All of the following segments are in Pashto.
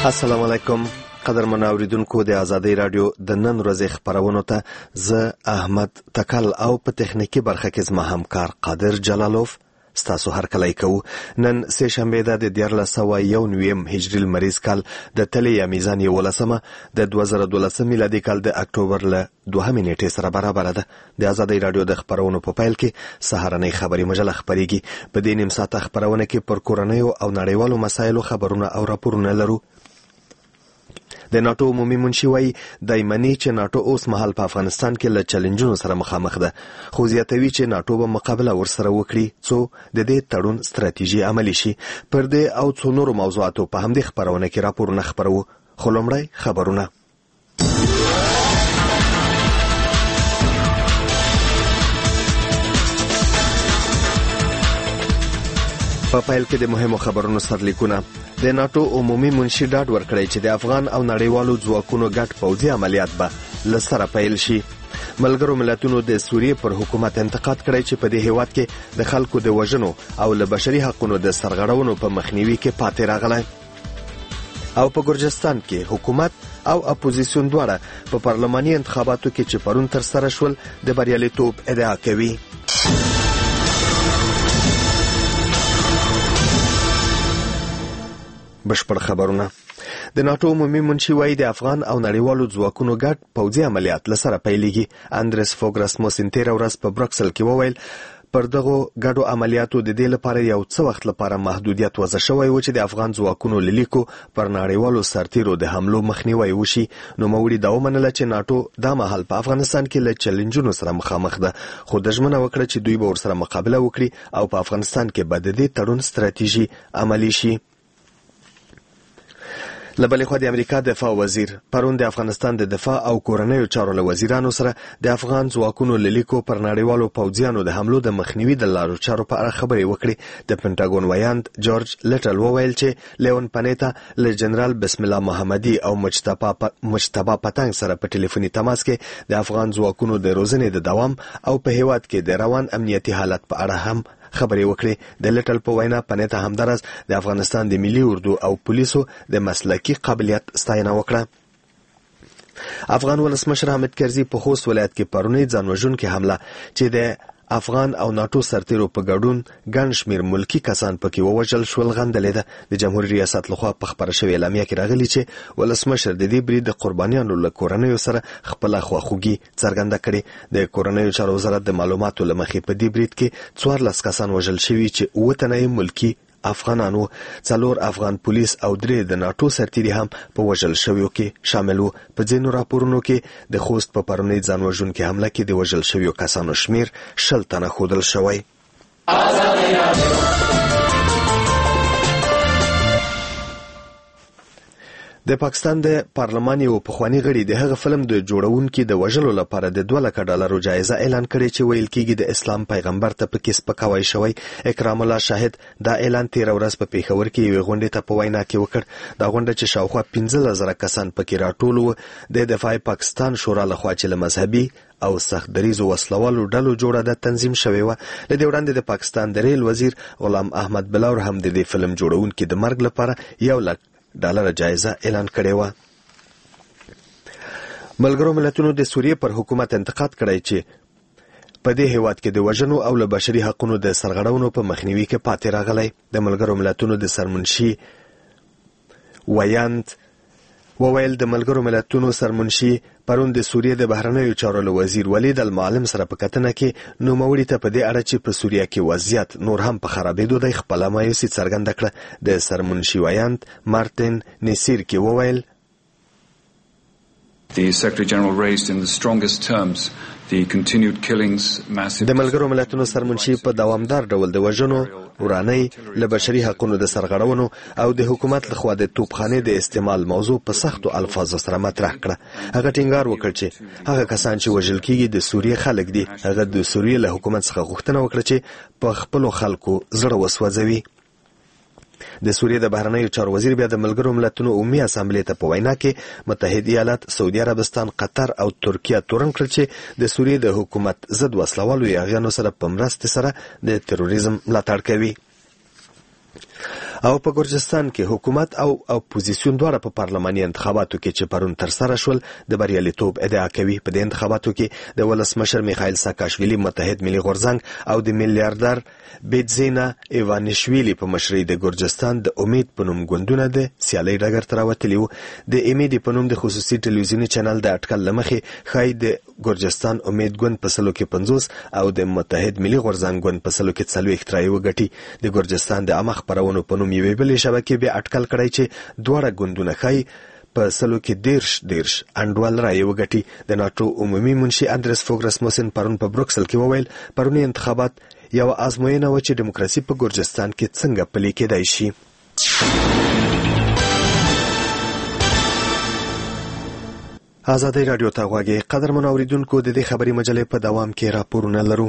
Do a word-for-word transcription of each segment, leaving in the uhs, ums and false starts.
السلام علیکم قدرمن اوریدونکو د ازادۍ رادیو د نن ورځې خبرونو ته زه احمد تکل او په تخنیکی برخه کې زما همکار قادر جلالوف ستاسو هرکلی کوو. نن سه شنبه ده د دیارلس سوه یو نویم هجري لمریز کال د تلې یا میزان یولسمه د دوه زره دولسم میلادي کال د اکتوبر له دوهمې نیټې سره برابره ده. د ازادۍ رادیو د خبرونو په پیل کې سهارنۍ خبري مجله خبريږي. په دې نیم ساعته خبرونه کې پر کورنیو او نړیوالو مسایلو خبرونه او راپورونه لرو. د ناتو عمومي منشي وایي دای مني چې ناتو اوس مهال په افغانستان کې له چیلنجونو سره مخامخ ده، خو زیاتوي چې ناتو به مقابله ورسره وکړي څو د دې تړون ستراتیژي عملي شي. پر دې او څو نورو موضوعاتو په همدې خبرونه کې راپورونه خبرو. خو لومړی خبرونه. په پیل کې د مهمو خبرونو سرلیکونه. د ناتو عمومي منشي ډاډ ورکړی چې د افغان او نړیوالو ځواکونو ګډ پوځي عملیات به له سره پیل شي. ملګرو ملتونو د سوریې پر حکومت انتقاد کړی چې په دې هیواد کې د خلکو د وژنو او له بشري حقوقو د سرغړونو په مخنیوي کې پاتې راغلی. او په ګرجستان کې حکومت او اپوزیسیون دواړه په پارلماني انتخاباتو کې چې پرون تر سره شول د بریالیتوب ادعا کوي. بشپړ خبرونه. د ناتو عمومي منشي وایي د افغان او نړیوالو ځواکونو ګډ پوځي عملیات له سره پیلېږي. اندرس فوګ راسموسن تېره ورځ په بروکسل کې وویل پر دغو ګډو عملیاتو د دې لپاره یو څه وخت لپاره محدودیت وضع شوی و چې د افغان ځواکونو له لیکو پر نړیوالو سرتیرو د حملو مخنیوی وشي. نوموړي دا ومنله چې ناتو دا مهال په افغانستان کې له چیلنجونو سره مخامخ ده، خو د ژمنه وکړه چې دوی به ورسره مقابله وکړي او په افغانستان کې به د دې تړون ستراتیژي عملي شي. لبلې خوا د امریکا دفاع وزیر پرون د افغانستان د دفاع او کورنیو چارو له وزیرانو سره د افغان ځواکونو له لیکو پر نړیوالو پوځیانو د حملو د مخنیوي د لارو چارو په اړه خبرې وکړې. د پنټاګون ویاند جورج لیټل وویل چې لیون پنیتا له جنرال بسم الله محمدي او مجتبی پتنګ سره په ټلیفوني تماس کې د افغان ځواکونو د روزنې د دوام او په هیواد کې د روان امنیتي حالت په اړه هم خبرې وکړې. د لیټل په وینا پنیتا همدارس د افغانستان د ملي اردو او پولیسو د مسلکي قابلیت ستاینه وکړه. افغان ولسمشر حامد کرزي په خوست ولایت کې پرونی ځان وژونکې حمله چې د افغان او ناتو سرتیرو په ګډون ګڼ شمېر ملکي کسان پکې ووژل شول غندلې ده. د جمهوریت ریاست لخوا په خبره شوې اعلامیه کې راغلي چې ولسمشر د دې برید د قربانیانو له کورنیو سره خپله خواخوږي څرګنده کړې. د کورنیو چارو وزارت د معلوماتو له مخې په دې برید کې څوارلس کسان وژل شوي چې اووه تنه یې ملکي افغانانو، څلور افغان پولیس او درې د ناتو سرتیري هم په وژل شویو کې شامل وو. په ځینو راپورونو کې د خوست په پرونی ځان وژونکې حمله کې د وژل شویو کسانو شمیر شل تنه ښودل شوی. د پاکستان د پارلمان یو پخوانی غړي د هغه فلم د جوړونکي د وژلو لپاره د دوه لکه ډالرو جایزه اعلان کړې چې ویل کېږي د اسلام پیغمبر ته پکې سپکاوی شوی. اکرام الله شاهد دا اعلان تېره ورځ په پیښور کې یوې غونډې ته په وینا کې وکړ. دا غونډه چې شاوخوا پنځلس زره کسان پکې راټول وو د دفاع پاکستان شورا لخوا چې له مذهبي او سخت دریزو وسلوالو ډلو جوړه ده تنظیم شوې وه. له دې وړاندې د پاکستان د ریل وزیر غلام احمد بلور هم د دې فلم جوړونکي د مرګ لپاره یو لک ډالر جایزه اعلان کړې وه. ملګرو ملتونو د سوریې پر حکومت انتقاد کړی چې په دې هیواد کې د وژنو او له بشري حقوقو د سرغړونو په مخنیوي کې پاتې راغلی. د ملګرو ملتونو د سرمنشي ویاند وویل د ملګرو ملتونو سرمنشي پرون د سوریې د بهرنیو چارو له وزیر ولید المعلم سره په کتنه کې نوموړي ته په دې اړه چې په سوریه کې وضعیت نور هم په خرابېدو دی خپله مایوسي څرګنده کړه. د سرمنشي ویاند مارتین نیسیر کې وویل The Secretary General raised in the strongest terms the continued killings, massive... د ملګرو ملتونو سرمنشي په دوامدار ډول د وژنو، ورانۍ، له بشري حقوقو د سرغړونو او د حکومت لخوا د توپخانې د استعمال موضوع په سختو الفاظو سره مطرح کړه. هغه ټینګار وکړ چې هغه کسان چې وژل کېږي د سوریې خلک دي. هغه د سوریې له حکومت څخه غوښتنه وکړه چې په خپلو خلکو زړه وسوځوي. د سوریې د بهرنیو چارو وزیر بیا د ملګرو ملتونو عمومي اسامبلې ته په وینا کې متحد ایالات، سعودي عربستان، قطر او ترکیه تورن کړل چې د سوریې د حکومت ضد وسلوالو یاغیانو سره په مرستې سره د تروریزم ملاتړ کوي. او په ګرجستان کې حکومت او اپوزیسیون دواړه په پارلماني انتخاباتو کې چې پرون ترسره شول د بریالیتوب ادعا کوي. په دې انتخاباتو کې د ولسمشر میخائیل ساکاشویلی متحد ملي غورځنګ او د میلیاردر بیتزینا ایوانیشویلی په مشرۍ د ګرجستان د امید په نوم ګوندونه د سیالۍ ډګر ته راوتلي وو. د امید په نوم د خصوصي ټلویزیوني چینل د اټکل له مخې ښایي د ګرجستان امید ګوند په سلو کې پنځوس او د متحد ملي غورځنګ ګوند په سلو کې څلوېښت رایې وګټي. د ګرجستان د عامه خپرونو په نوم یوې بلې شبکې بیا اټکل کړی چې دواړه ګوندونه ښایي په سلو کې دیرش دیرش انډول رایې وګټي. د ناټو عمومي منشي اندرس فوګ رسموسن پرون په بروکسل کې وویل پرونی انتخابات یو آزموینه و چې دیموکراسي په ګرجستان کې څنګه پلي کېدای شي. ازادي رادیو ته غواړي قدرمن اوریدونکو د دې خبري مجلې په دوام کې راپورونه لرو.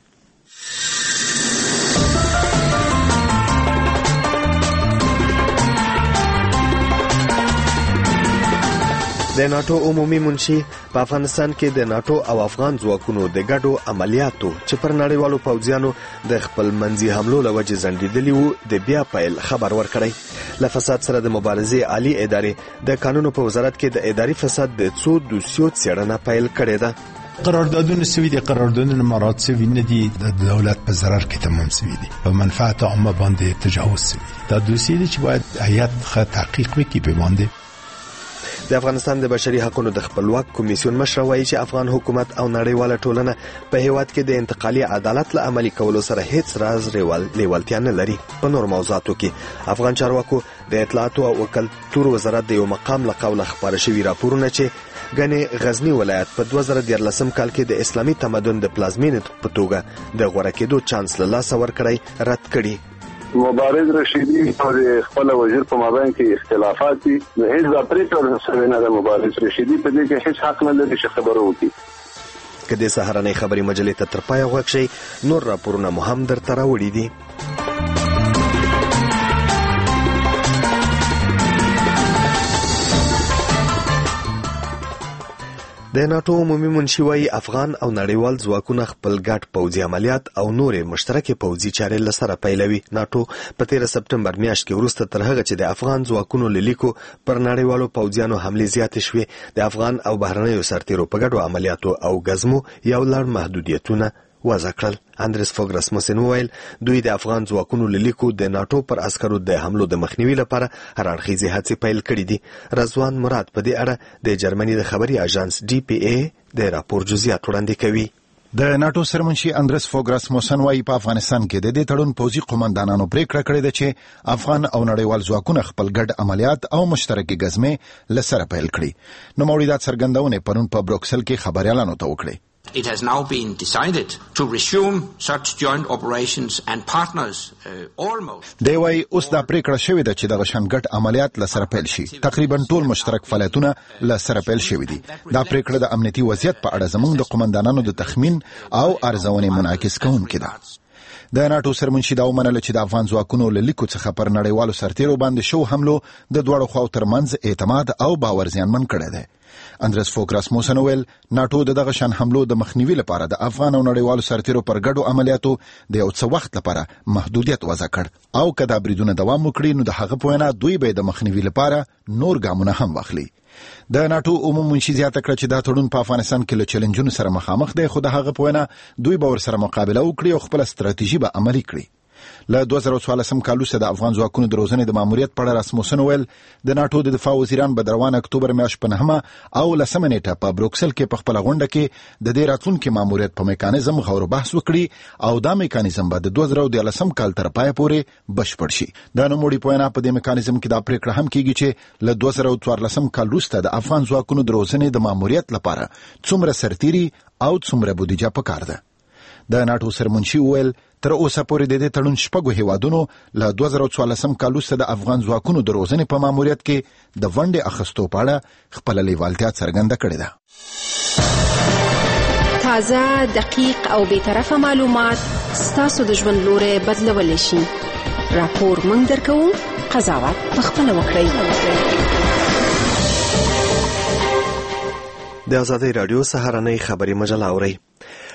د ناټو عمومي منشي په افغانستان کې د ناټو او افغان ځواکونو د ګډو عملیاتو چې پر نړیوالو پوځیانو د خپل منځي حملو له وجې ځنډېدلي وو د بیا پیل خبر ورکړی. له فساد سره د مبارزې عالی ادارې د قانونو په وزارت کې د اداري فساد د څو دوسیو څېړنه پیل کړې ده. قراردادونه سوي دي، قراردادونه مراد سوي نه دي، د دولت په ضرر کې تمام سوي دي، په منفعت عامه باندې تجاوز سوي دي. دا دوسیې دي چې باید هیئت ښه تحقیق وکړي په باندې. د افغانستان د بشري حقوقو د خپلواک کمیسیون مشر وایي چې افغان حکومت او نړیواله ټولنه په هیواد کې د انتقالي عدالت له عملي کولو سره هیڅ راز لیوالتیا نه لري. په نور موضوعاتو کې افغان چارواکو د اطلاعاتو او کلتور وزارت د یو مقام له قوله خپاره شوي راپورونه چې ګنې غزنی ولایت په دوه زره دیارلسم کال کې د اسلامي تمدن د پلازمینې په توګه د غوره کېدو چانس له لاسه ورکړی رد کړي. مبارز رشیدی او خپل وزیر په مابین کې اختلافات دي، نو هیڅ د پریکړه سره نه د مبارز رشیدی په دې کې هیڅ حق نه لري چې خبرو وکړي. کله سهارنۍ خبري مجلې ته تر پای غوښ شي نور راپورونه مهم درته راوړي دي. د ناټو عمومي منشي وايي افغان او نړیوال ځواکونه خپل ګډ پوځي عملیات او نورې مشترکې پوځي چارې له سره پیلوي. ناټو په تیره سپټمبر میاشت کې وروسته تر هغه چې د افغان ځواکونو له لیکو پر نړیوالو پوځیانو حملې زیاتې شوې د افغان او بهرنیو سرتیرو په ګډو عملیاتو او ګزمو یو لړ محدودیتونه وضع کړل. اندرس فوګ رسموسن وویل دوی د افغان ځواکونو له لیکو د ناټو پر عسکرو د حملو د مخنیوي لپاره هر اړخیزې هڅې پیل کړي دي. رضوان مراد په دې اړه د جرمني د خبري اژانس ډي پی ای د راپور جزئیات وړاندې کوي. د ناټو سرمنشي اندرس فوګ رسموسن وايي په افغانستان کې د دې تړون پوځي قومندانانو پریکړه کړې ده چې افغان او نړیوال ځواکونه خپل ګډ عملیات او مشترکې ګزمې له سره پیل کړي. نو موریدات څرګندونه پرون په بروکسل کې خبريالانو ته وکړي. It has now been decided to resume such joint operations and partners uh, almost. دی وايي اوس دا پریکړه شوې ده چې د غشنګټ عملیات له سره پیل شي. تقریبا ټول مشترک فعالیتونه له سره پیل شوي دي. دا پریکړه د امنیتي وضعیت په اړه زموږ د قومندانانو د تخمین او ارزونې منعکس کوونکې ده. د ناټو سرمنشي دا ومنله چې د افغان ځواکونو له لیکو څخه پر نړیوالو سرتیرو باندې شو حملو د دواړو خواو ترمنځ اعتماد او باور زیانمن کړی دی. اندرس فوګ رسموسن ویل ناټو د دغه شان حملو د مخنیوي لپاره د افغان او نړیوالو سرتیرو پر ګډو عملیاتو د یو څه وخت لپاره محدودیت وضع کړ او کدا بریدونه دوام وکړي نو د هغه په وینا دوی به د مخنیوي لپاره نور ګامونه هم واخلي. د ناټو عمومي منشي زیاته کړه چې دا تړون په افغانستان کې له چیلنجونو سره مخامخ دی، خو د هغه په وینا دوی به ورسره مقابله وکړي او خپل ستراتیژي به عملي کړي. له دوه زره څوارلسم کال وروسته د افغان ځواکونو د روزنې د ماموریت په اړه رسموسن ویل د ناټو د دفاع وزیران به د روان اکتوبر میاشت په نهمه او لسمه نیټه په بروکسل کې په خپله غونډه کې د دې راتلونکي ماموریت په میکانیزم غور بحث وکړي او دا میکانیزم به د دوه زره دیارلسم کال تر پایه پورې بشپړ شي. د نوموړي په وینا په دې میکانیزم کې دا پریکړه هم کیږي چې له دوه زره څوارلسم کال وروسته د افغان ځواکونو د روزنې د ماموریت لپاره څومره سرتیري او څومره بودیجه پکار ده. د ناټو سرمنشي ویل تر اوسه پورې د دې تړون شپږو هیوادونو له دوه زره څوارلسم کال وروسته د افغان ځواکونو د روزنې په ماموریت کې د ونډې اخیستو په اړه خپله لیوالتیا څرګنده کړې ده. تازه، دقیق او بیطرفه معلومات ستاسو د ژوند لوری بدلولی شي. راپور موږ درکوو، قضاوت پخپله وکړئ. د ازادي رادیو سهارنۍ خبري مجله اورئ.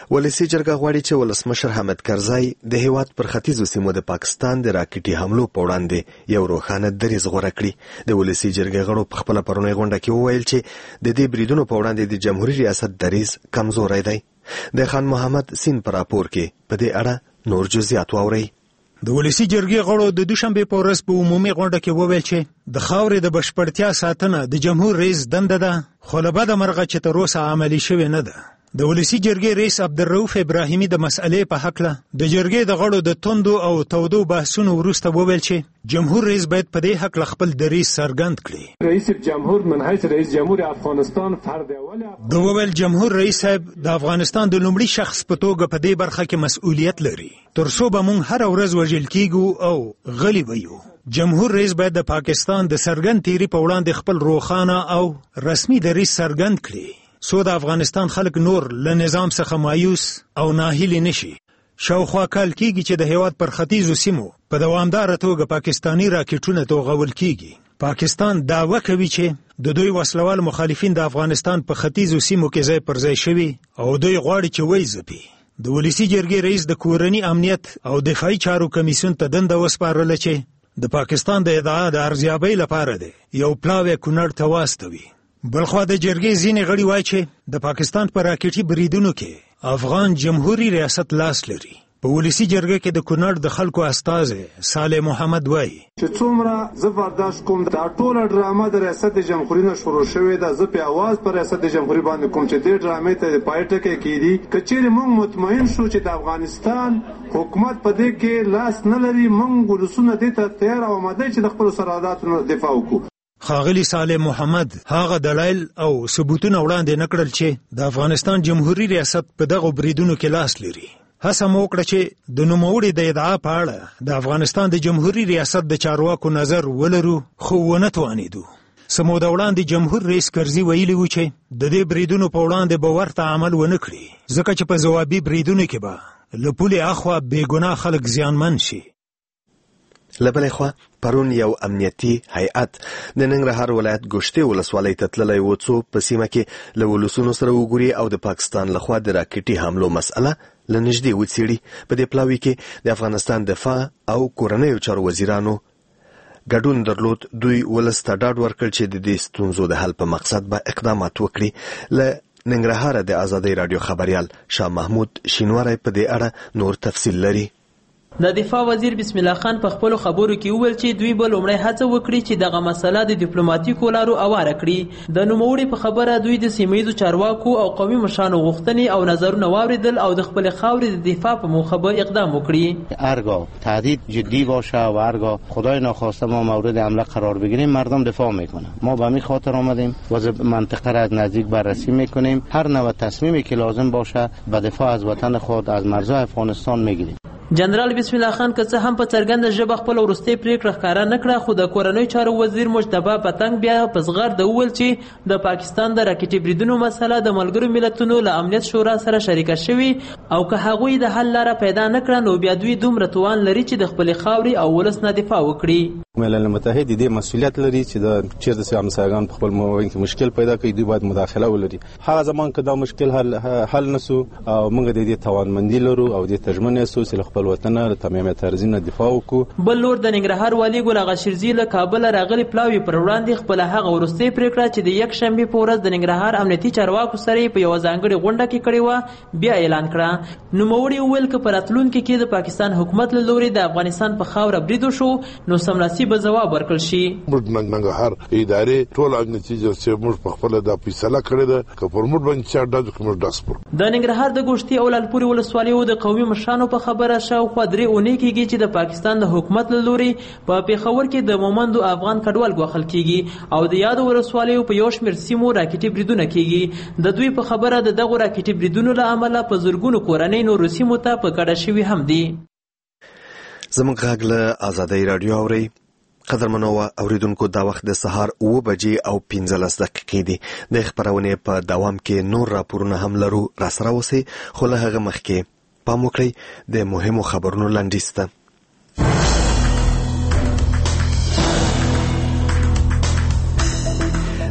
ولسی جرګه غواړي چې ولسمشر حامد کرزی د هیواد پر ختیځو سیمو د پاکستان د راکټي حملو په وړاندې یو روښانه دریځ غوره کړي. د ولسی جرګې غړو په خپله پرونۍ غونډه کې وویل چې د دې بریدونو په وړاندې د جمهوریت ریاست دریځ کمزوری دی. د خان محمد سین پر راپور کې په دې اړه نور جزئیات واورئ. د ولسی جرګې غړو د دوشنبه په ورځ په عمومي غونډه کې وویل چې د خاورې د بشپړتیا ساتنه د جمهور رئیس دنده ده، خو له بده مرغه چې تر اوسه عملي شوې نه ده. د ولسی جرګې رئیس عبدالرؤف ابراهیمي د مسئلې په حق له د جرګې د غړو د توندو او تودو بحثونو وروسته وویل چې جمهور رئیس باید په دې حق له خپل دریځ څرګند کړي. رئیس جمهور من حیث رئیس جمهور افغانستان فرد اول د وویل جمهور رئیس صاحب د افغانستان د لومړي شخص په توګه په دې برخه کې مسؤلیت لري. تر څو به موږ هر ورځ وژل کیږو او غلی ویو. جمهور رئیس باید د پاکستان د څرګند تیری په وړاندې خپل روښانه او رسمي دریځ څرګند کړي، سو د افغانستان خلک نور له نظام څخه مایوس او ناهیلي نشي. شاوخوا کال کېږي چې د هیواد پر ختیځو سیمو په دوامداره توګه پاکستاني راکټونه توغول کېږي. پاکستان دعوه کوي چې د دوی وسلوال مخالفین د افغانستان په ختیځو سیمو کې ځای پر ځای شوي او دوی غواړي چې ویځپي. د ولسی جرګې رئیس د کورني امنیت او دفاعي چارو کمیسیون ته دنده وسپارله چې د پاکستان د ادعا د ارزیابۍ لپاره دی یو پلاوی کونړ ته واستوي. بلخوا د جرګې ځینې غړي وایي چې د پاکستان په راکټي بریدونو کې افغان جمهوریت ریاست لاس لري. په ولسی جرګه کې د کونړ د خلکو استازی صالح محمد وایي چې څومره زه برداشت کوم دا ټوله ډرامه د ریاست جمهوریت نه شروع شوې ده، زه په اواز پر ریاست جمهوریت باندې کوم چې دې ډرامې ته د پای ټکی کېدي. که چیرې موږ مطمئن شو چې د افغانستان حکومت په دې کې لاس نه لري، موږ ولسونه دې ته تیار او آماده چې د خپلو سرحداتو دفاع وکړو. ښاغلي صالح محمد هغه دلایل او ثبوتونه وړاندې نه کړل چې د افغانستان جمهوریت ریاست په دغو بریدونو کې لاس لري. هڅه مو وکړه چې د نوموړي د ادعا په اړه د افغانستان د جمهوریت ریاست د چارواکو نظر ولرو، خو ونه توانېدو. څه موده وړاندې جمهور رئیس کرزي ویلي و چې د دې بریدونو په وړاندې به ورته عمل ونه کړي، ځکه چې په ځوابي بریدونو کې به له پولې اخوا بېګناه خلک زیانمن شي. لبلې خوا پرون یو امنیتي هیئت د ننګرهار ولایت ګوشتې ولسوالۍ ته تللی و څو په سیمه کې له ولسونو سره وګوري او د پاکستان لخوا د راکټي حملو مسأله له نږدې وڅېړي. په دې پلاوي کې د افغانستان دفاع او کورنیو چارو وزیرانو ګډون درلود. دوی ولس ته ډاډ ورکړ چې د دې ستونزو د حل په مقصد به اقدامات وکړي. له ننګرهاره د ازادۍ راډیو خبریال شاه محمود شینواری په دې اړه نور تفصیل لري. د دفاع وزیر بسم الله خان په خپل خبرو کې وویل چې دوی به لومړی هڅه وکړي چې دغه مسله د ډیپلوماټیکو لارو اواره کړي. د نوموړي په خبره دوی د سیمه‌ییزو چارواکو او قومي مشرانو غوښتنې او نظرونه واوریدل او د خپل خاورې د دفاع په موخه به اقدام وکړي. هرگاه تهدید جدی باشه و هرگاه خدای ناخواسته ما مورد حمله قرار بگیریم مردم دفاع میکنن. ما به همین خاطر آمدیم و منطقه را از نزدیک بررسی میکنیم. هر نوع تصمیمی که لازم باشه به دفاع از وطن خود از مرزهای افغانستان میگیریم. جنرال بسم الله خان که څه هم په څرګنده ژبه خپل وروستۍ پریکړه ښکاره نه کړه، خو د کورنیو چارو وزیر مجتبی پتنګ بیا په زغرده وویل چې د پاکستان د راکټي بریدونو مسله د ملګرو ملتونو له امنیت شورا سره شریکه شوي او که هغوی د حل لاره پیدا نه کړه نو بیا دوی دومره توان لري چې د خپلې خاورې او ولس نه دفاع وکړي. ملل متحد دې مسؤلیت لري چې د چیرته چې همسایگان په خپل مابین کې مشکل پیدا کوي دوی باید مداخله ولري. هغه زمان که دا مشکل حل حل نسو او موږ د دې توانمندي لرو او د تجربه نسو چې خپل وطن له تمامیت ارزینه دفاع وکړو. بل لور د ننګرهار والي ګل اغا شیرزي له کابل راغلي پلاوی پر وړاندې خپل هغه ورستۍ پریکړه چې د یک شنبه په ورځ د ننګرهار امنیتي چارواکو سره په یو ځانګړي غونډه کې کړې و بیا اعلان کړه. نو موري ویل ک پر اتلونکو کې د پاکستان حکومت له لوري د افغانستان په خاور بریدو شو نو سملاسي به جواب ورکړ شي. موږ ننګرهار ادارې ټول نتیجه چې موږ په خپل د فیصله کړې ده ک پر موږ باندې چې د کوم داسپور د ننګرهار د ګوشتي او لالپوري ولسوالیو د قومي مشرانو په خبره شاو خو درې اونۍ کېږي چې د پاکستان د حکومت له لوري په پیښور کې د مومندو افغان کډوال غوښل کېږي او د یادو ولسوالیو په یو شمېر سیمو راکټي بریدونه کېږي. د دوی په خبره د دغو راکټي بریدونو له امله په زرګونو کورنۍ نورو سیمو ته په کډه شوي هم دي. زموږ غږ له ازادۍ راډیو اورئ. قدرمنو اوریدونکو دا وخت د سهار اوه بجې او پنځلس دقیقې دي. د خبرونې په دوام کې نور راپورونه هم لرو، راسره اوسئ، خو له هغه مخکې پام وکړئ د مهمو خبرونو لنډیز ته.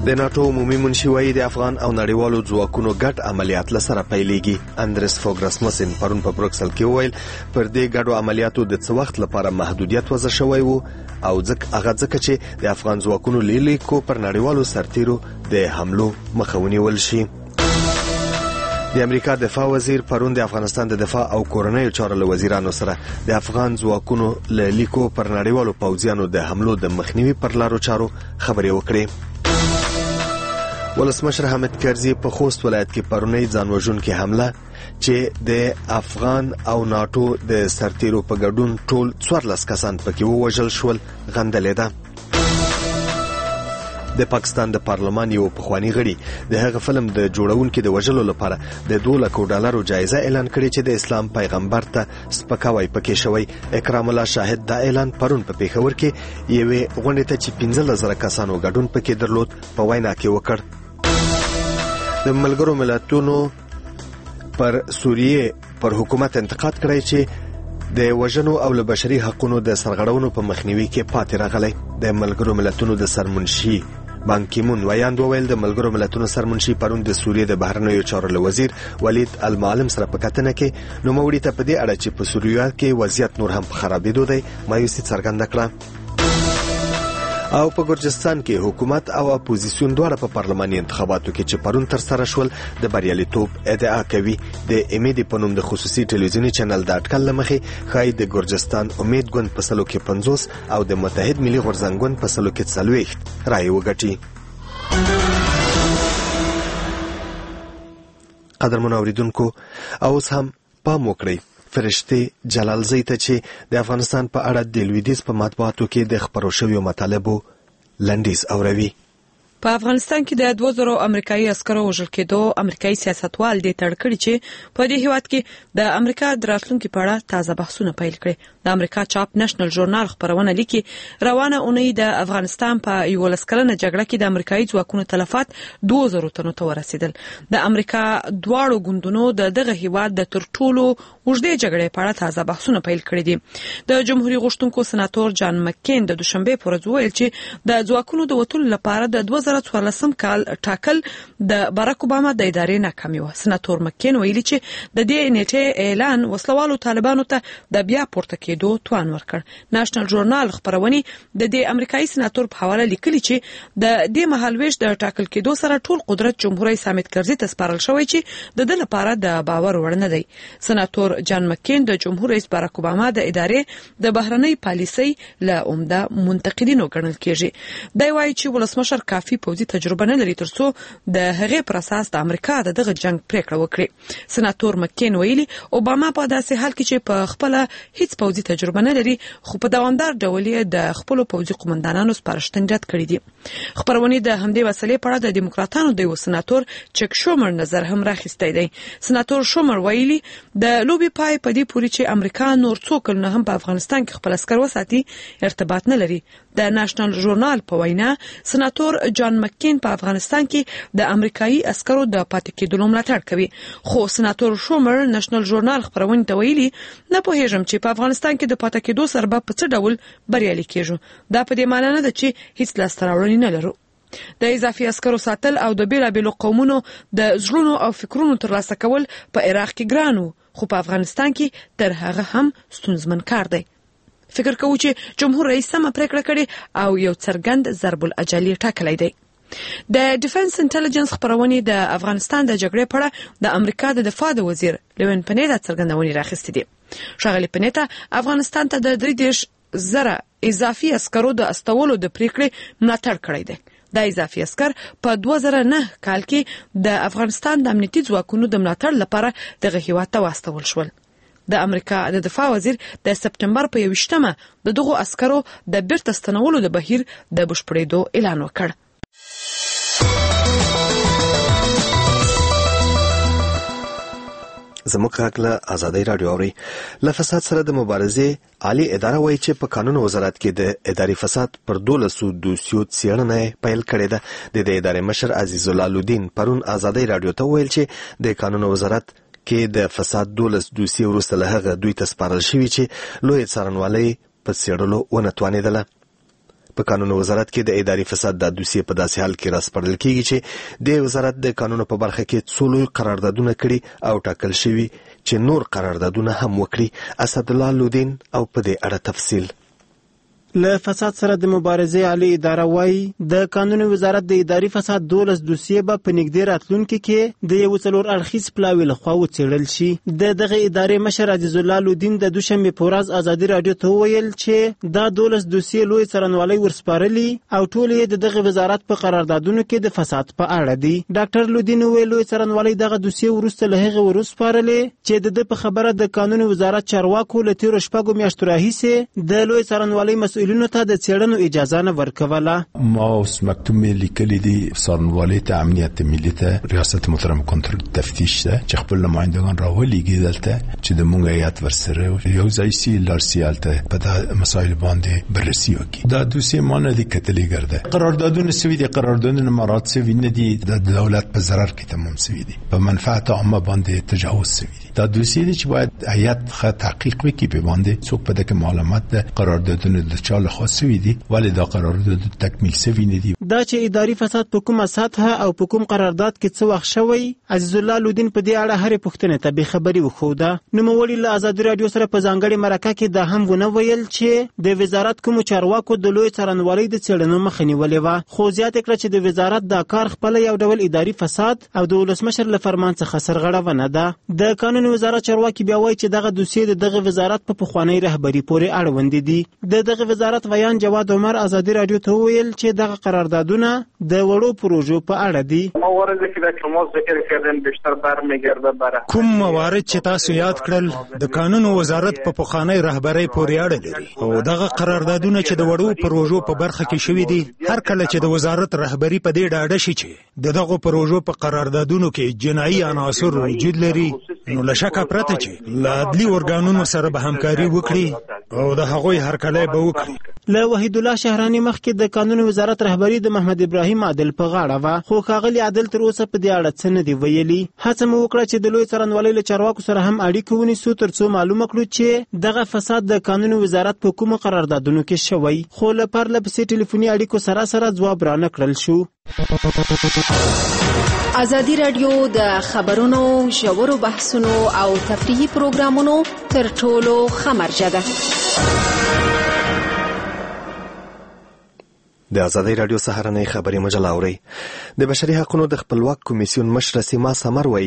د ناتو عمومي منشي وایي د افغان او نړیوالو ځواکونو ګډ عملیات له سره پیلېږي. اندرس فوګ رسمسن پرون په بروکسل کې وویل پر دې ګډو عملیاتو د څه وخت لپاره محدودیت وضع شوی و او ځکه هغه ځکه چې د افغان ځواکونو له لیکو پر نړیوالو سرتیرو د حملو مخه ونیول شي. د امریکا دفاع وزیر پرون د افغانستان د دفاع او کورنیو چارو له وزیرانو سره د افغان ځواکونو له لیکو پر نړیوالو پوځیانو د حملو د مخنیوي پر لارو چارو خبرې وکړې. ولسمشر حامد کرزي په خوست ولایت کې پرونی ځانوژونکې حمله چې د افغان او ناتو د سرتیرو په ګډون ټول څوارلس کسان پکې ووژل شول غندلې ده. د پاکستان د پارلمان یو پخوانی غړي د هغه فلم د جوړونکو د وژلو لپاره د دوه لکو ډالرو جایزه اعلان کړې چې د اسلام پیغمبر ته سپکاوی پکې شوی. اکرام الله شاهد دا اعلان پرون په پیښور کې یوې غونډې ته چې پنځه زره کسانو ګډون پکې درلود په وینا کې وکړ. د ملګرو ملتونو پر سوریه پر حکومت انتقاد کړی چې د وژنو او له بشري حقوقو د سرغړونو په مخنیوي کې پاتې راغلی. د ملګرو ملتونو د سرمنشي بان کی مون ویاند وویل د ملګرو ملتونو سرمنشي پرون د سوریه د بهرنیو چارو له وزیر ولید المعلم سره په کتنه کې نوموړي ته په دې اړه چې په سوریه کې وضعیت نور هم خرابېدو دی مایوسي څرګنده کړه. او په ګرجستان کې حکومت او اپوزیسیون دواړه په پارلماني انتخاباتو کې چې پرون تر سره شول د بریالیتوب ادعا کوي. د امید په نوم د خصوصي ټلویزیونی چینل د اټکل لمخې خای د ګرجستان امید ګوند په سلو کې پنځوس او د متحد ملي غورځنګ ګوند په سلو کې څلوېښت رای وګټي. قدرمن اوریدونکو اوس هم پام وکړئ فرشته جلال زی ته چې د افغانستان په اړه د لویدیز په مطبوعاتو کې د خبرو شویو مطالبو لنډیز اوروي. په افغانستان کې د دوه زره امریکایي عسکرو وژل کېدو امریکایي سیاستوال د تړ کړی چې په دې هیواد کې د امریکا د راتلونکو په اړه تازه بحثونه پیل کړي. د امریکا چاپ نېشنل ژورنال خبرونه لیکي روانه اونۍ د افغانستان په یو لسکلنه جګړه کې د امریکایي ځواکونو تلفات دوه زره تنو ته ورسېدل. د امریکا دواړو ګوندونو د دغه هیواد د تر ټولو اوږدې جګړې په اړه تازه بحثونه پیل کړي دي. د جمهوریت غوښتونکو سناتور جان مکین د دوشنبه پر ورځ ویل چې د ځواکونو د وټول لپاره د دوه زره څوارلسم کال ټاکل د باراک اوباما د ادارې ناکامي و. سناتور مکین ویلي چې د دې نیټې اعلان وسلوالو طالبانو ته د بیا پورته کېدو توان ورکړ. نېشنل ژورنال خبرونې د دې امریکایي سناتور په حواله لیکلي چې د دې مهالويش د ټاکل کېدو سره ټول قدرت جمهور رئیس حامد کرزي ته سپارل شوی چې د دې لپاره د باور وړ نه دی. سناتور جان مکین د جمهور رئیس باراک اوباما د ادارې د بهرنۍ پالیسۍ له عمده منتقدینو ګڼل کېږي. دی وايي چې ولسمشر کافي پوځي تجربه نه لري ترڅو د هغې پر اساس د امریکا دغه جنگ پریکړه وکړي. سناتور مکین ویلي اوباما په داسې حال کې چې په خپل هیڅ پوځي تجربه نه لري خو په دوامدار ډول د خپل پوځي قومندانانو سپارښتنې رد کړې دي. خبرونه د همدې مسلې په اړه د دیموکراتانو د یو سناتور چک شومر نظر هم راخستی دی. سناتور شومر ویلي د لوبي پای په دې پوري چې امریکا نور څوک نه هم په افغانستان کې خپل عسكر وساتي ارتباط نه لري. د نېشنل ژورنال په وینا سناتور جان مکین په افغانستان کې د امریکایي عسکرو د پاتې کېدو ملاتړ کوي. خو سناتور شومر نېشنل ژورنال خبرونه ته ویلي نه پوهیږم چې په افغانستان کې د پاتې کېدو سره په څه ډول بریالي کېږو. دا په دې معنی نه ده چې هیڅ لاس تراوړنې نه لرو. د اضافي عسکرو ساتل او د بیلابیلو قومونو د زړونو او فکرونو ترلاسه کول په عراق کې ګرانو خو په افغانستان کې تر هغه هم ستونزمن کار دی. فکر کوو چې جمهور رئیس سم پریکړه کړې او یو څرګند ضرب الاجل ټاکلی دی. د ډیفنس انټيليجنس خبرونه د افغانستان د جګړې په اړه د امریکا د دفاع د وزیر لیون پنیتا څرګندونې راخستې دي. شاغلی پنیتا افغانستان ته د درې دېرش زره اضافي عسکرو د استولو د پریکړې ملاتړ کړی دی. دا اضافي عسكر په دوه زره نه کال کې د افغانستان د امنیتي ځواکونو د ملاتړ لپاره دغه هیواد ته واستول شول. د امریکا د دفاع وزیر د سپټمبر په یوویشتمه د دغو عسکرو د بیرته ستنولو د بهیر د بشپړېدو اعلان وکړ. زموږ حق له ازادي رادیو اوري له فساد سره د مبارزې عالی اداره وایي چې په قانون وزارت کې د اداري فساد پر دولسو دوسیو څېړنه پیل کړې ده. د دې ادارې مشر عزیز الله لودین پرون ازادي رادیو ته ویل چې د قانون وزارت کې د فساد دولس دوسیې وروسته له هغه دوی ته سپارل شوي چې لوی څارنوالۍ په څېړلو ونه توانېدله. په قانون وزارت کې د اداري فساد د دوسیې په داسې حال کې راسپړل کیږي چې د وزارت د قانون په برخه کې څو لوی قراردادونه کړي او ټاکل شوي چې نور قراردادونه هم وکړي. اسدالله لودین او په دې اړه تفصیل. له فساد سره د مبارزې عالی اداره وایي د قانون وزارت د اداري فساد دولس دوسیې به په نږدې راتلونکي کې د یو څلور اړخیز پلاوي لخوا وڅېړل شي. د دغه ادارې مشر عزیز الله لودین د دوشنبې په ورځ ازادي راډیو ته وویل چې دا دولس دوسیې لوی څارنوالۍ ورسپارلي او ټول یې د دغه وزارت په قراردادونو کې د فساد په اړه دي. ډاکټر لودین وویل لوی څارنوالۍ دغه دوسیې وروسته له هغې ورسپارلې چې د ده په خبره د قانون وزارت چارواکو له تېرو شپږو میاشتو راهیسې د لوی څارنوالۍ مسؤل مسؤلینو ته د څېړنو اجازه نه ورکوله. ما اوس مکتوب مې لیکلی دی څارنوالۍ ته، امنیت ملي ته، ریاست محترم کنټرول تفتیش ته چې خپل نمایندګان راولېږي دلته چې د مونږ هیات ورسره یو ځای سي لاړ سي هلته په دا مسایل باندې بررسي وکړي. دا دوسیې ما نه دي کتلې ګرده. قراردادونه سوي دي، قراردادونه مراد سوي نه دي، د دولت په ضرر کې تمام سوي دي، په منفعت عامه باندې تجاوز سوي دي. دا دوسیې دي چې باید هیات ښه تحقیق وکړي په باندې څوک په دغه معلومات د قراردادونو د چا لخوا سوي دي، ولې دا قرارداد تکمیل سوي نه دي. دا چې اداري فساد په کومه سطحه او په کوم قرارداد کې څه وخت شوی، عزیز الله لودین په دې اړه هرې پوښتنې ته بې خبري وښوده. نوموړي له ازادي راډیو سره په ځانګړې مرکه کې دا هم ونه ویل چې د وزارت کومو چارواکو د لوی څارنوالۍ د څېړنو مخه نیولې وه، خو زیاته کړه چې د وزارت دا کار خپله یو ډول اداري فساد او د ولسمشر له فرمان څخه سرغړونه ده. د قانون وزارت چارواکي بیا وایي چې دغه دوسیې د دغه وزارت په پخوانۍ رهبري پورې اړوندې دي. د دغه وزارت ویان جواد عمر ازادي راډیو ته وویل چې دغه قراردادونه د وړو پروژو په اړه دي. کوم موارد چې تاسو یاد کړل د قانون وزارت په پخوانۍ رهبرۍ پورې اړه لري او دغه قراردادونه چې د وړو پروژو په برخه کې شوي دي، هر کله چې د وزارت رهبري په دې ډاډه شي چې د دغه پروژو په قراردادونو کې جنایي عناصر وجود لري، نو له شکه پرته چې له عدلي ارګانونو سره به همکاري وکړي او د هغوی هرکلی به وکړي. له وحید الله شهراني مخکې د قانون وزارت رهبري د محمد ابراهیم عادل په غاړه وه، خو ښاغلي عادل تر اوسه په دې اړه څه نه دي ویلي. هڅه مو وکړه چې د لوی څارنوالۍ له چارواکو سره هم اړیکه ونیسو تر څو معلومه کړو چې دغه فساد د قانون وزارت په کومو قراردادونو کې شوی، خو له پرله پسې ټلیفوني اړیکو سره سره ځواب رانه کړل شو. ازادي راډیو د خبرونو، ژورو بحثونو او تفریحي پروګرامونو تر ټولو ښه مرجع ده. د ازادي راډیو سهارنۍ خبري مجله اوري. د بشري حقوقو د خپلواک کمیسیون مشر سیما سمر وایي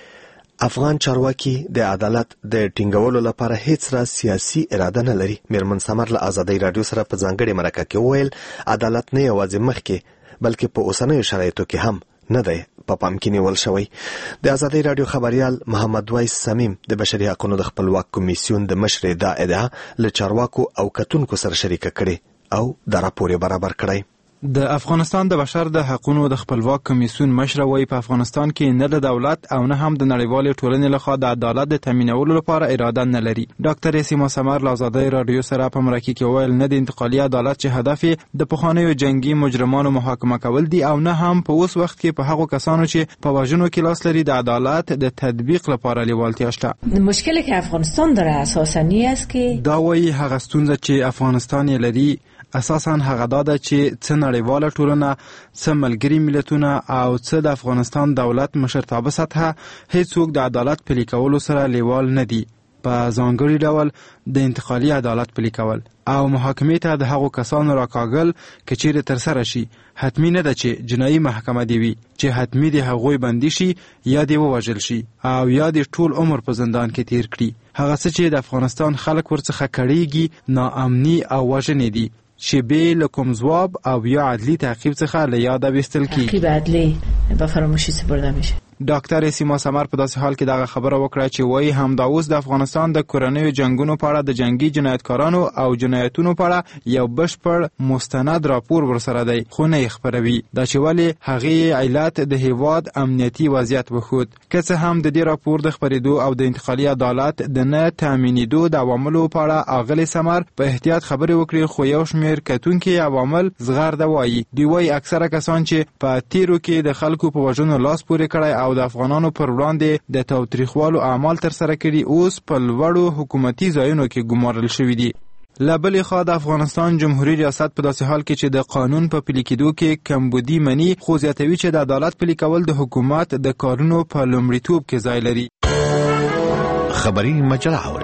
چې افغان چارواکي د عدالت د ټینګولو لپاره هیڅ را سیاسي اراده نه لري. میرمن سمر له ازادي راډیو سره په ځانګړې مرکه کې وویل عدالت نه یوازې مخکې بلکې په اوسنیو شرایطو کې هم نه دی په پام کې نیول شوی. د ازادي راډیو خبريال محمد وایس سمیم د بشري حقوقو د خپلواک کمیسیون د مشر دا ادعا له چارواکو او کتونکو سره شریکه کړي او د راپور برابر کړی. د افغانستان د بشر د حقوقو د خپلواک کمیسیون مشر وایي په افغانستان کې نه د دولت او نه هم د نړیوالې ټولنې لخوا د عدالت د تامینولو لپاره اراده نه لري. ډاکټر سیما سمر له ازادي راډیو سره په مرکه کې ویل نه د انتقالي عدالت چې هدف د پخوانیو جنگي مجرمانو محاکمه کول دي او نه هم په اوس وخت کې په هغو کسانو چې په وژنو کې لاس لري د عدالت د تطبیق لپاره لیوالتیا شته. مشکلی که افغانستان داره اساسا نی است که دا وایي هغه ستونزه چې افغانستان یې لري اساساً هغه دا ده چې څه نړیواله ټولنه، څه ملګري ملتونه او څه د افغانستان دولت مشرتابه سطحه هیڅوک د عدالت پلي کولو سره لیوال نه دي. په ځانګړي ډول د انتقالي عدالت پلي کول او محاکمې ته د هغو کسانو راکاږل که چیرې ترسره شي، حتمي نه ده چې جنایي محکمه دی وي چې حتمي د هغوی بندي شي یا دې ووژل شي او یا د ټول عمر په زندان کې تیر کړي. هغه څه چې د افغانستان خلک ورڅخه کړيږي ناامني او وژنې دي چې به له کوم ځواب او یا عدلي تعقیب څخه له یاده ویستل کیږي. تعقیب عدلي به فراموشي سپرده میشه. ډاکټر سیما سمر په داسې حال کې دغه خبره وکړه چې وایي همدا اوس د افغانستان د کورنیو جنگونو په اړه د جنگي جنایتکارانو او جنایتونو په اړه یو بشپړ مستند راپور ورسره دی، خو نه یې خپروي. دا چې ولې هغې علت د هیواد امنیتي وضعیت وښود. که څه هم د دې راپور د خپرېدو او د انتقالي عدالت د نه تامینېدو د عواملو په اړه اغلې سمر په احتیاط خبرې وکړي، خو یو شمېر کتونکي عوامل زغرده وایي. دوی وایي اکثره کسان چې په تیرو کې د خلکو په وژنو لاس پورې کړی او د افغانانو پر وړاندې د تاوتریخوالو اعمال تر سره کړي اوس په لوړو حکومتي ځایونو کې ګمارل شوي دي. له بلې خوا د افغانستان جمهوریت ریاست په داسې حال کې چې د قانون په پلي کېدو کې کمبودي مني، خو زیاتوي چې د عدالت پلي کول د حکومت د کارونو په لومړیتوب کې ځای لري. خبری مجله اوري.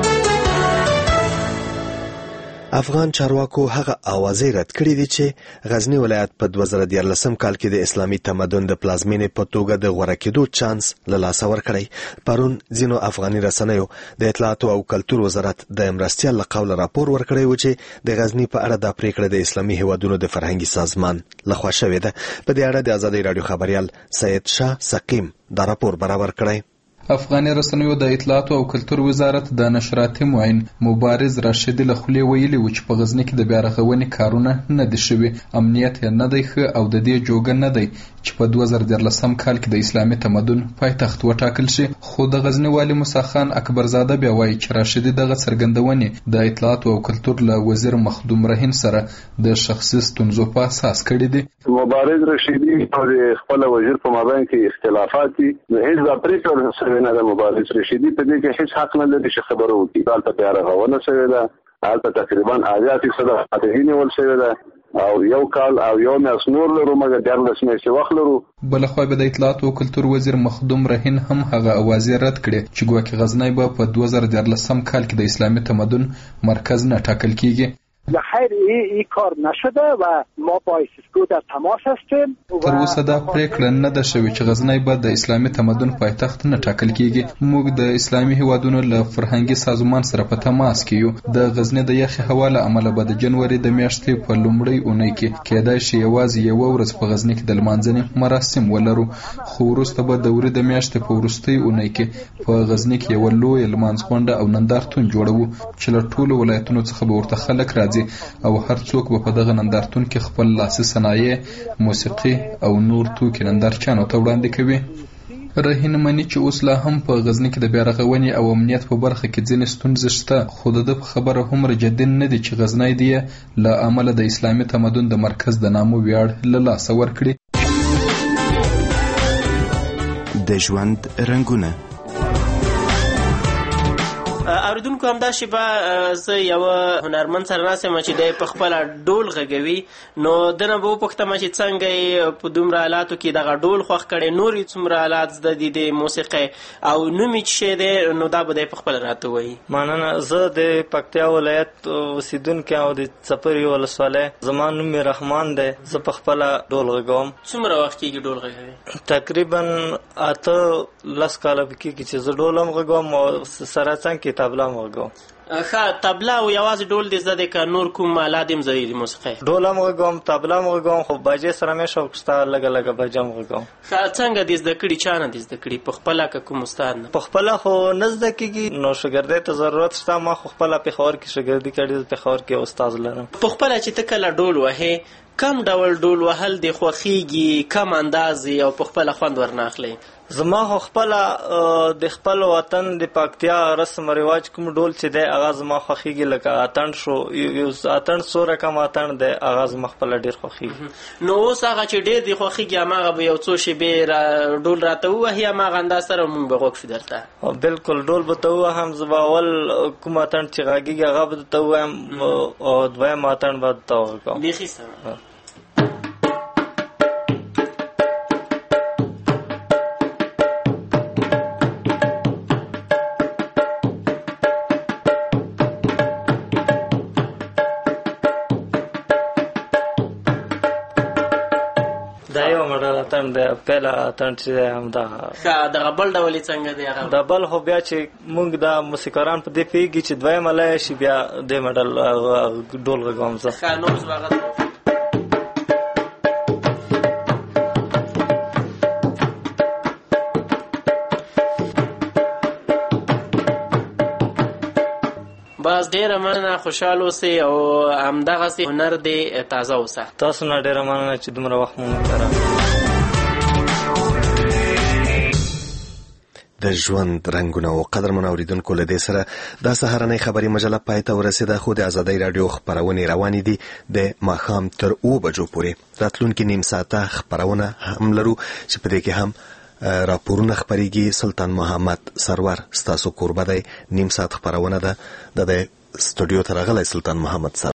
افغان چارواکو هغه اوازې رد کړې دي چې غزنی ولایت په دوه زره دیارلسم کال کې د اسلامي تمدن د پلازمینې په توګه د غوره کېدو چانس له لاسه ورکړی. پرون ځینو افغاني رسنیو د اطلاعاتو او کلتور وزارت د مرستیال له قوله راپور ورکړی و چې د غزنی په اړه دا پریکړه د اسلامي هیوادونو د فرهنګي سازمان لخوا شوې ده. په دې اړه د ازادۍ راډیو خبریال سید شاه سقیم دا راپور برابر کړی. افغاني رسنیو د اطلاعاتو او کلتور وزارت د نشراتي معین مبارز راشدی له خولې ویلي و چې په غزنی کې د بیا رغونې کارونه نه دي شوي، امنیت یې نه دی ښه او د دې جوګه نه دی چې په دوه زره دیارلسم کال کې د اسلامي تمدن پایتخت وټاکل شي. خو د غزنی والي موسی خان اکبرزاده بیا وایي چې راشدی دغه څرګندونې د اطلاعاتو او کلتور له وزیر مخدوم رهین سره د شخصي ستونزو په اساس کړي دي. مبارز راشدی او خپل وزیر په مابین کې اختلافات دي، نو هیڅ د پریکړه نه د مبارز رشیدي په دې کې هیڅ حق نه لري چې خبرو وکړي. دلته بیا رغونه شوې ده، هلته تقریبا اویا فیصده فاتحې نیول شوې ده او یو کال او یو میاشت نور لرو، مګر دیارلس میاشتې وخت لرو. بلخوا به د اطلاعاتو او کلتور وزیر مخدوم رهین هم هغه اوازې رد کړې چې ګواکې غزنی به په دوه زره دیارلسم کال کې د اسلامي تمدن مرکز نه ټاکل کیږي. خیر این کار نشده و ما با اسکو در تماس هستیم. تر اوسه دا پریکړه نه ده شوې چې غزنی به د اسلامي تمدن پایتخت نه ټاکل کیږي. موږ د اسلامي هیوادونو له فرهنګي سازمان سره په تماس کې یو. د غزنی د یخي هوا له امله به د جنوري د میاشتې په لومړۍ اونۍ کې کېدای شي یوازې یوه ورځ په غزنی کې د لمانځنې مراسم ولرو، خو وروسته به د وري د میاشتې په وروستۍ اونۍ کې په غزنی کې یوه لویه لمانځغونډه او نندارتون جوړوو چې له ټولو ولایتونو څخه به ورته خلک راځي او هر څوک به په دغه نندارتون کې خپل لاسي صنایع، موسیقي او نور توکي نندارچیانو ته وړاندې کوي. رهین مني چې اوس لا هم په غزنی کې د بیا رغونې او امنیت په برخه کې ځینې ستونزې شته، خو د ده په خبره هومره جدي نه دي چې غزنی دې له امله د اسلامي تمدن د مرکز د نامه ویاړ له لاسه ورکړي. د ژوند رنګونه اوریدونکو همدا شیبه زه یوه هنرمند سره ناست یم چې دی په خپله ډول غږوي، نو ده نه به وپوښتم چې څنګه یې په دومره حالاتو کې دغه ډول خوښ کړی، نور یې څومره حالات زده دي د موسیقۍ او نوم یې څه شی دی، نو دا به دی په خپله راته ووایي. مننه. زه د پکتیا ولایت اوسېدونکی او د څپرې ولسوالۍ، زما نوم مې رحمان دی. زه په خپله ډول غږوم. څومره وخت کېږي ډول غږوي؟ تقریبا اته لس کاله کېږي چې زه ډول هم غږوم او سره څنګ کې طبله هم غږوم. ښه، طبله او یوازې ډول دې زده دی که نور کوم آلات هم زده دي موسیقۍ؟ ډول هم غږوم، طبله هم غږوم، خو باجې سره مې شوق شته، لږه لږه باجه هم غږوم. ښه، څنګه دې زده کړي، چا نه دې زده کړي؟ په خپله که کوم استاد نه؟ په خپله خو نه زده کېږي، نو شاګردۍ ته ضرورت شته. ما خو خپله پېښور کې شاګردي کړې، پېښور کې استاد لرم. په خپله چې ته کله ډول وهې، کم ډول ډول وهل دې خوښېږي، کم اندازې او په خپله خوند ورناخلې؟ زما خو خپله د خپل وطن د پکتیا رسم و رواج کوم ډول چې دی هغه زما خوښېږي، لکه اتڼ شو، یو اتڼ څو رقم اتڼ دی هغه زما خپله ډېر خوښېږي. نو اوس هغه چې ډېر دې خوښېږي هماغه به یو څو شېبې ډول راته ووهي، هماغه انداز سره مونږ به غوږ شو درته. بلکل ډول به ته ووهم. زه به اول کوم اتڼ چې غږېږي هغه به درته ووایم او دویم اتڼ به درته وغږوم. بیخي سمه. دا یو مډل اتڼ دی، پیله اتڼ چې دی همدا. ښه، دغه بل ډول یې څنګه دی هغه؟ د بل خو بیا چې موږ دا موسیقاران په دې پوهېږي چې دویمه لایه شي، بیا دې مډل ډول غږوم زه. ښه، نو اوس به هغه بس ډیره مننه، خوشحال اوسئ او همدغسې هنر دې تازه اوسه. تاسو نه ډیره مننه چې دومره وخت مو وکړه. د ژوند رنګونه او قدرمن اوریدونکو له دې سره دا سهارنۍ خبري مجله پای ته ورسېده، خو د ازادۍ راډیو خپرونې روانې دي د ماښام تر اوه بجو پورې. راتلونکي نیم ساعته خپرونه هم لرو چې په دې کې هم راپورونه خپریږي. سلطان محمد سرور ستاسو کوربه دی. نیم ساعت خپرونه ده د سټوډیو ته راغلی سلطان محمد سره